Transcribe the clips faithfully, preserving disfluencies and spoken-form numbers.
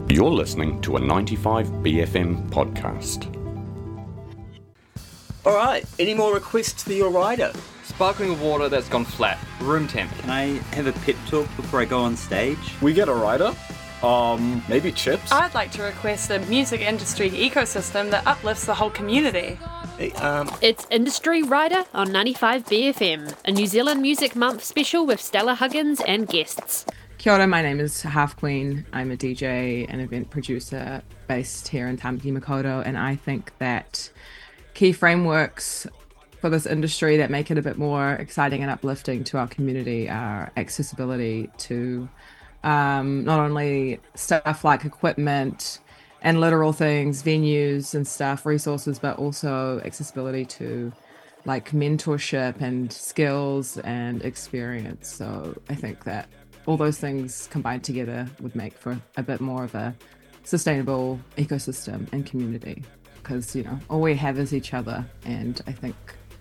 You're listening to a ninety-five B F M podcast. Alright, any more requests for your rider? Sparkling water that's gone flat, room temp. Can I have a pep talk before I go on stage? We get a rider? Um, maybe chips? I'd like to request a music industry ecosystem that uplifts the whole community. Hey, um, It's Industry Rider on ninety-five B F M, a New Zealand Music Month special with Stella Huggins and guests. Kia ora, my name is Half Queen. I'm a D J and event producer based here in Tamaki Makaurau, and I think that key frameworks for this industry that make it a bit more exciting and uplifting to our community are accessibility to um, not only stuff like equipment and literal things, venues and stuff, resources, but also accessibility to like mentorship and skills and experience. So I think that all those things combined together would make for a bit more of a sustainable ecosystem and community, because, you know, all we have is each other. And I think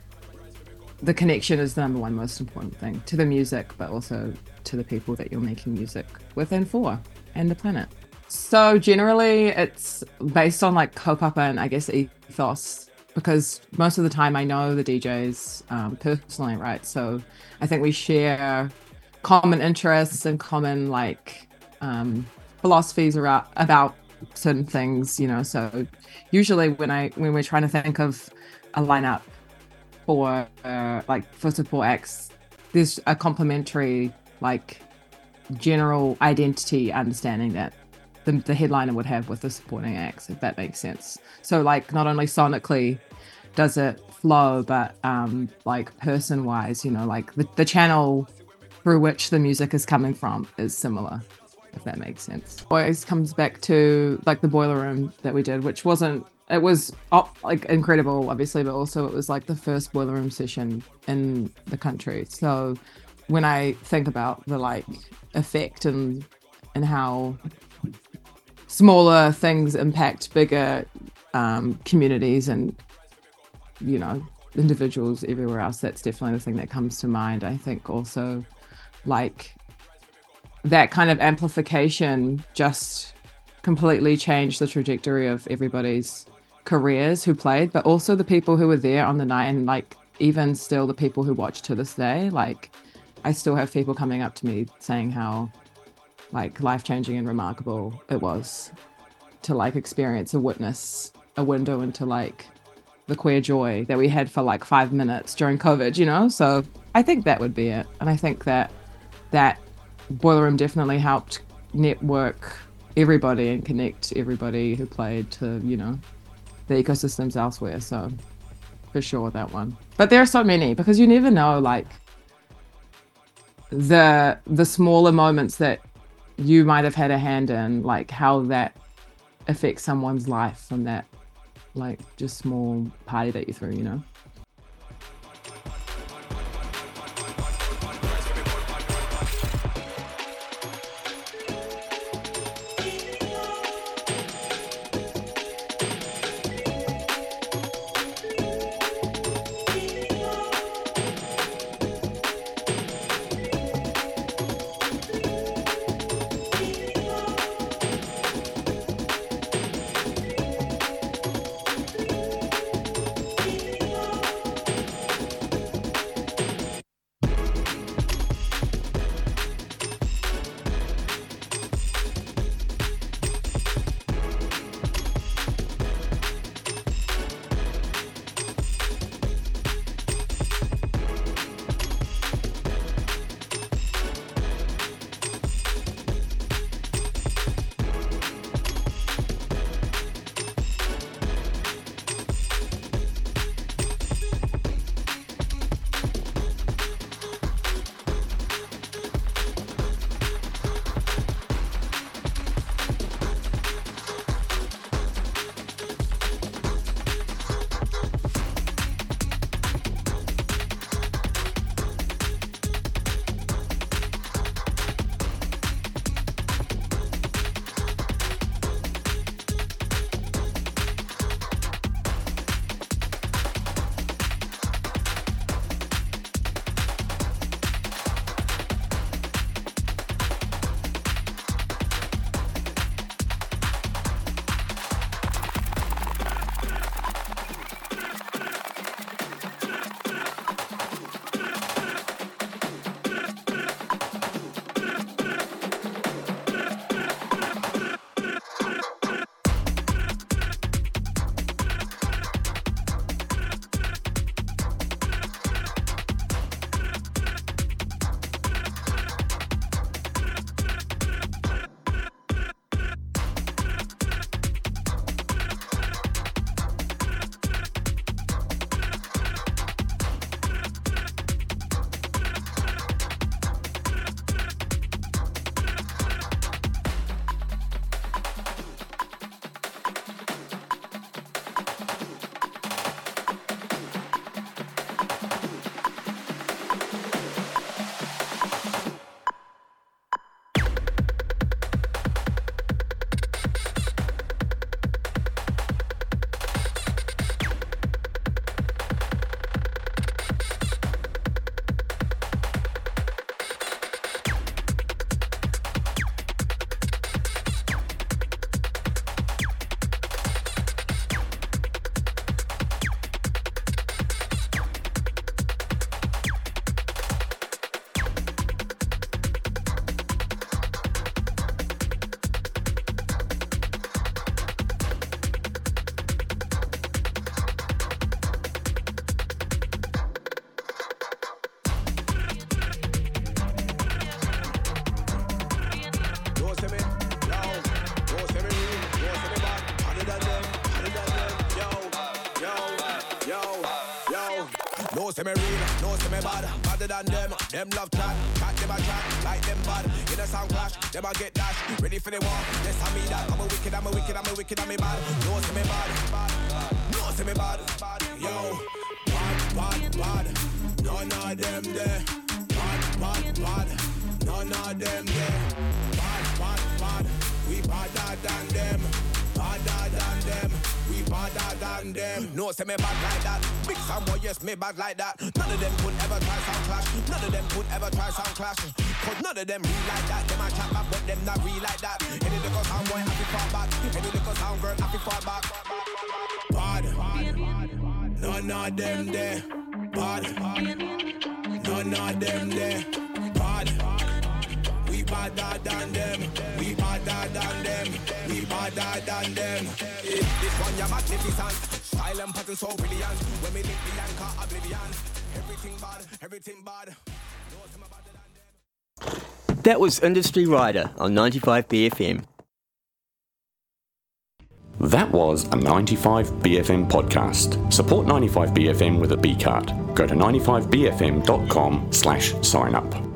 the connection is the number one most important thing to the music, but also to the people that you're making music with and for, and the planet. So generally it's based on like kaupapa and I guess ethos, because most of the time I know the D Js um, personally, right? So I think we share common interests and common like um, philosophies about, about certain things, you know. So usually when I when we're trying to think of a lineup for uh, like for support acts, there's a complementary like general identity understanding that the, the headliner would have with the supporting acts, if that makes sense. So like not only sonically does it flow, but um, like person wise, you know, like the, the channel through which the music is coming from is similar, if that makes sense. Always comes back to like the Boiler Room that we did, which wasn't, it was oh, like incredible, obviously, but also it was like the first Boiler Room session in the country. So when I think about the like effect and and how smaller things impact bigger um, communities and, you know, individuals everywhere else, that's definitely the thing that comes to mind. I think also like that kind of amplification just completely changed the trajectory of everybody's careers who played, but also the people who were there on the night, and like even still the people who watch to this day. Like I still have people coming up to me saying how like life-changing and remarkable it was to like experience or witness a window into like the queer joy that we had for like five minutes during COVID, you know? So I think that would be it. And I think that that Boiler Room definitely helped network everybody and connect everybody who played to, you know, the ecosystems elsewhere. So for sure that one. But there are so many, because you never know like the the smaller moments that you might have had a hand in, like how that affects someone's life from that like just small party that you threw, you know? say me real, no say me bad. Badder than them, them love chat. Chat them a chat, like them bad. In a sound clash, them a get dash. Ready for the war, yes I mean that. I'm a wicked, I'm a wicked, I'm a wicked, I'm a bad. No say me bad, no say me bad. Yo, bad, bad, bad. None of them there. Bad, bad, bad. None of them there. Bad, bad, bad. We badder than them. Badder than them. We badder than them. No say me bad like that. Big some boy, yes, me bad like that. None of them could ever try sound clash. None of them could ever try sound clash. Cause none of them real like that. Them a chat back, but them not real like that. Any little sound boy, happy fall back. Any little sound girl, happy fall back. Bad. None of them there. Bad. None of them there. Bad. We badder than them. We badder than them. We badder than them. This one you're magnificent. Style and pattern so brilliant. When we link the anchor oblivion. Everything bad, everything bad. That was Industry Rider on ninety-five B F M. That was a ninety-five B F M podcast. Support ninety-five B F M with a B card. Go to ninety-five B F M dot com slash sign up.